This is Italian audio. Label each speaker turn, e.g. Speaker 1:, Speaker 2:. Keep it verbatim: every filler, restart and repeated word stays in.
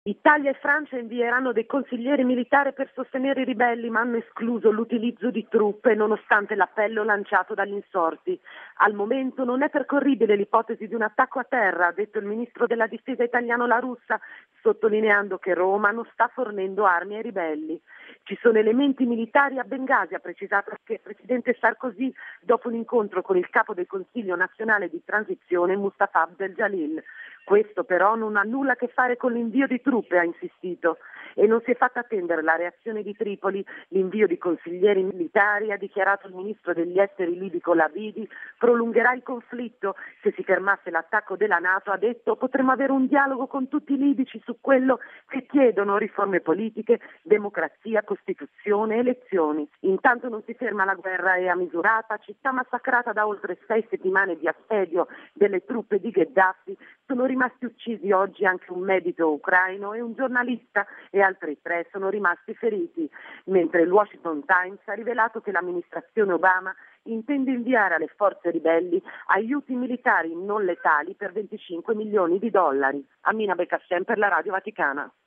Speaker 1: Italia e Francia invieranno dei consiglieri militari per sostenere i ribelli, ma hanno escluso l'utilizzo di truppe nonostante l'appello lanciato dagli insorti. Al momento non è percorribile l'ipotesi di un attacco a terra, ha detto il ministro della difesa italiano La Russa, sottolineando che Roma non sta fornendo armi ai ribelli. Ci sono elementi militari a Bengasi, ha precisato anche il presidente Sarkozy dopo un incontro con il capo del Consiglio nazionale di transizione Mustafa Abdel Jalil. Questo però non ha nulla a che fare con l'invio di truppe, ha insistito, e non si è fatta attendere la reazione di Tripoli. L'invio di consiglieri militari, ha dichiarato il ministro degli esteri libico Labidi, prolungherà il conflitto. Se si fermasse l'attacco della NATO, ha detto, potremmo avere un dialogo con tutti i libici su quello che chiedono: riforme politiche, democrazia, costituzione, elezioni. Intanto non si ferma la guerra e a Misurata, città massacrata da oltre sei settimane di assedio delle truppe di Gheddafi, sono rimasti uccisi oggi anche un medico ucraino e un giornalista, e altri tre sono rimasti feriti, mentre il Washington Times ha rivelato che l'amministrazione Obama intende inviare alle forze ribelli aiuti militari non letali per venticinque milioni di dollari. Amina Beccascem per la Radio Vaticana.